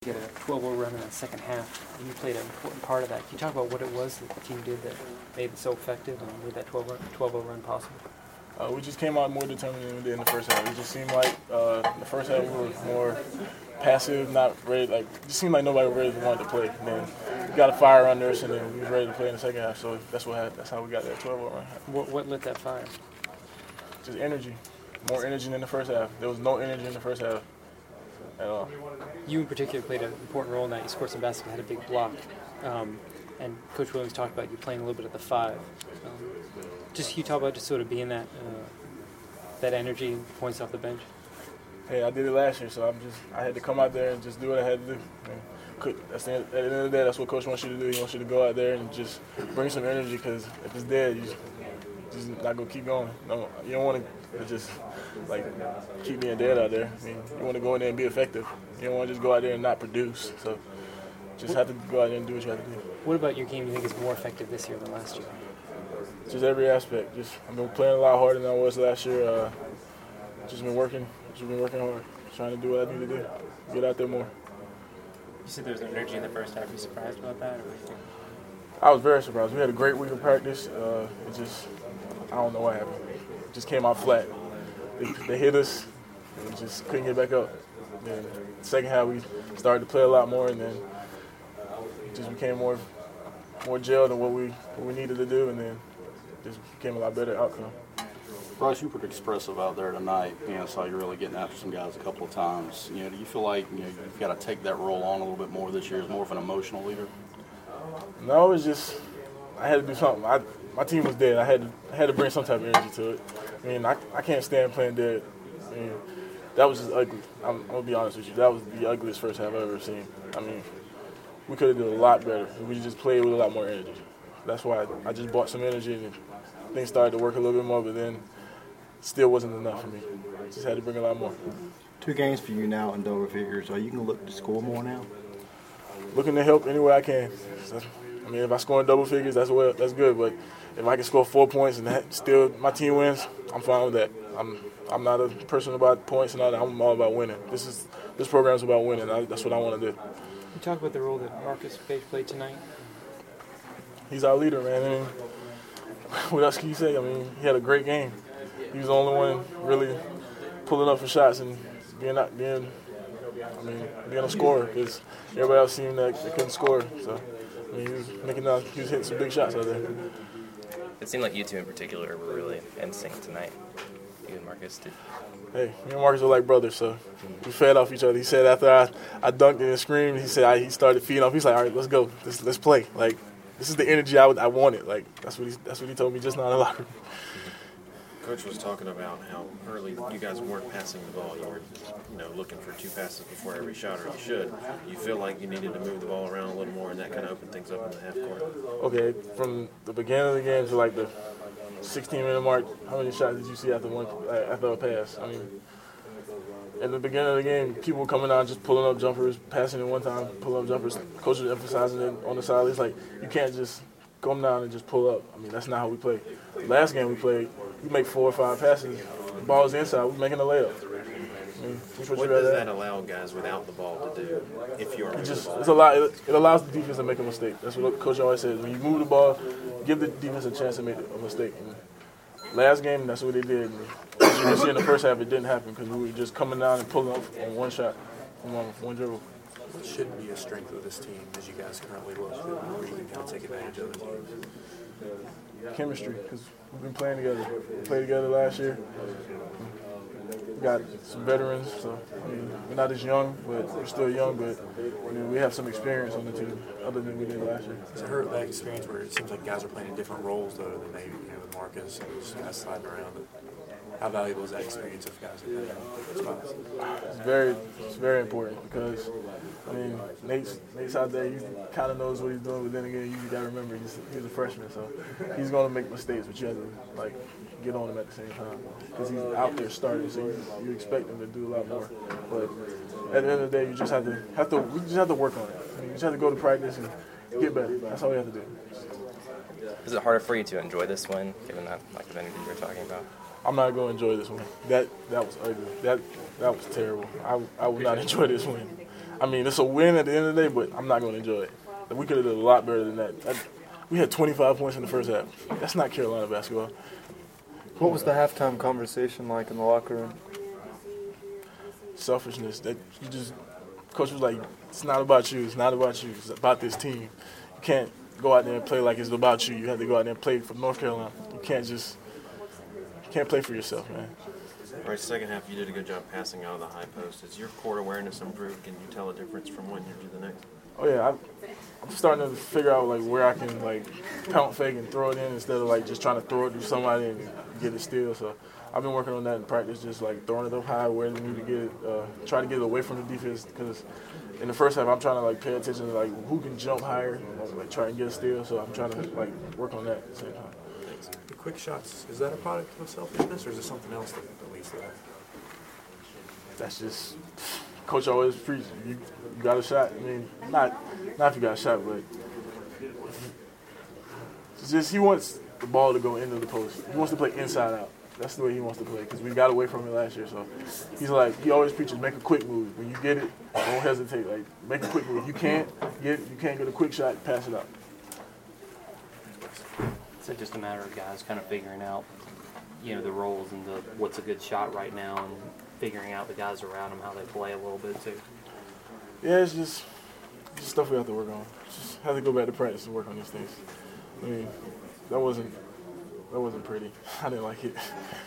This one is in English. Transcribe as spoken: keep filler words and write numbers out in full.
You get a twelve oh run in the second half, and you played an important part of that. Can you talk about what it was that the team did that made it so effective and made that twelve oh run possible? Uh, we just came out more determined than we did in the first half. It just seemed like uh, the first half we were more passive, not ready. Like it just seemed like nobody really wanted to play. And then we got a fire under us, and then we were ready to play in the second half. So that's what had, that's how we got that twelve oh run. What, what lit that fire? Just energy, more energy than the first half. There was no energy in the first half at all. You in particular played an important role in that. You scored some baskets, had a big block, um, and Coach Williams talked about you playing a little bit at the five. Um, just can you talk about just sort of being that uh, that energy and points off the bench? Hey, I did it last year, so I'm just I had to come out there and just do what I had to do. And could, that's the, at the end of the day, that's what Coach wants you to do. He wants you to go out there and just bring some energy, because if it's dead, you just, just not gonna keep going. No, you don't want to just like keep being dead out there. I mean, you want to go in there and be effective. You don't want to just go out there and not produce. So just have to go out there and do what you have to do. What about your game do you think is more effective this year than last year? Just every aspect. Just I've been playing a lot harder than I was last year. Uh, just been working. Just been working hard. Trying to do what I need to do. Get out there more. You said there was energy in the first half. Are you surprised about that, or what do you think? I was very surprised. We had a great week of practice. Uh, it just I don't know what happened. It just came out flat. They, they hit us, and we just couldn't get back up. Then the second half we started to play a lot more, and then it just became more more gel than what we what we needed to do, and then just became a lot better outcome. Bryce, you were pretty expressive out there tonight. You know, saw you really getting after some guys a couple of times. You know, do you feel like you know you've got to take that role on a little bit more this year as more of an emotional leader? No, it's just I had to do something. I, my team was dead. I had to I had to bring some type of energy to it. I mean, I, I can't stand playing dead. I mean, that was just ugly. I'm, I'm gonna be honest with you. That was the ugliest first half I've ever seen. I mean, we could have done a lot better. We just played with a lot more energy. That's why I, I just brought some energy, and things started to work a little bit more. But then, still wasn't enough for me. Just had to bring a lot more. Two games for you now in double figures. Are you gonna look to score more now? Looking to help any way I can. So, I mean, if I score in double figures, that's well, that's good. But if I can score four points and that still my team wins, I'm fine with that. I'm I'm not a person about points and all that. I'm all about winning. This is this program's about winning. I, that's what I want to do. You talk about the role that Marcus Paige played tonight. He's our leader, man. I mean, what else can you say? I mean, he had a great game. He was the only one really pulling up for shots and being not being. I mean, being a scorer, because everybody else seemed like they couldn't score. So, I mean, he was making out, he was hitting some big shots out there. It seemed like you two in particular were really in sync tonight. You and Marcus did. Hey, me and Marcus were like brothers, so we fed off each other. He said after I, I dunked and screamed, he said I, he started feeding off. He's like, all right, let's go, let's let's play. Like, this is the energy I, I wanted. Like, that's what he that's what he told me just now in the locker room. Coach was talking about how early you guys weren't passing the ball. You were, you know, looking for two passes before every shot, or you should. You feel like you needed to move the ball around a little more, and that kind of opened things up in the half court. Okay, from the beginning of the game to like the sixteen minute mark, how many shots did you see after one after a pass? I mean, in the beginning of the game, people coming out just pulling up jumpers, passing it one time, pulling up jumpers. Coach was emphasizing it on the side. It's like you can't just come down and just pull up. I mean, that's not how we play. Last game we played, we make four or five passes. The ball's inside, we're making a layup. I mean, what what does that allow guys without the ball to do if you're it just it's a lot. It, it allows the defense to make a mistake. That's what Coach always says. When you move the ball, give the defense a chance to make a mistake. And last game, that's what they did. And as you can see in the first half, it didn't happen because we were just coming down and pulling up on one shot, on one, one dribble. What should be a strength of this team as you guys currently look where you can kind of take advantage of the teams? Chemistry, because we've been playing together. We played together last year. We got some veterans, so I mean, we're not as young, but we're still young. But I mean, we have some experience on the team other than we did last year. So I heard that experience where it seems like guys are playing in different roles though than they, you know, with Marcus and just guys sliding around. How valuable is that experience of guys in different spots? It's very, it's very important because, I mean, Nate's, Nate's out there. He kind of knows what he's doing, but then again, you got to remember he's, he's a freshman, so he's going to make mistakes, but you have to like get on him at the same time because he's out there starting, so you, you expect him to do a lot more. But at the end of the day, you just have to have to we just have to work on it. I mean, you just have to go to practice and get better. That's all we have to do. Is it harder for you to enjoy this win, given that like the energy you were talking about? I'm not going to enjoy this win. That that was ugly. That that was terrible. I I would not enjoy this win. I mean, it's a win at the end of the day, but I'm not going to enjoy it. We could have done a lot better than that. I, we had twenty-five points in the first half. That's not Carolina basketball. What was the halftime conversation like in the locker room? Selfishness. That you just, coach was like, it's not about you. It's not about you. It's about this team. You can't go out there and play like it's about you. You have to go out there and play for North Carolina. You can't just, you can't play for yourself, man. All right, second half, you did a good job passing out of the high post. Is your court awareness improved? Can you tell a difference from one year to the next? Oh yeah, I'm, I'm starting to figure out like where I can like pound fake and throw it in instead of like just trying to throw it to somebody and get it still. So I've been working on that in practice, just like throwing it up high where they need to get it, uh, try to get it away from the defense. Because in the first half, I'm trying to like pay attention to like who can jump higher, and, like try and get a steal. So I'm trying to like work on that at the same time. The quick shots, is that a product of selfishness, or is it something else that, that leads to that? That's just, coach always preaches, you, you got a shot. I mean, not not if you got a shot, but it's just he wants the ball to go into the post. He wants to play inside out. That's the way he wants to play because we got away from it last year. So he's like, he always preaches, make a quick move. When you get it, don't hesitate. Like, make a quick move. You can't get, you can't get a quick shot, pass it out. It's just a matter of guys kind of figuring out, you know, the roles and the what's a good shot right now, and figuring out the guys around them how they play a little bit too. Yeah, it's just, just stuff we have to work on. Just have to go back to practice and work on these things. I mean, that wasn't that wasn't pretty. I didn't like it.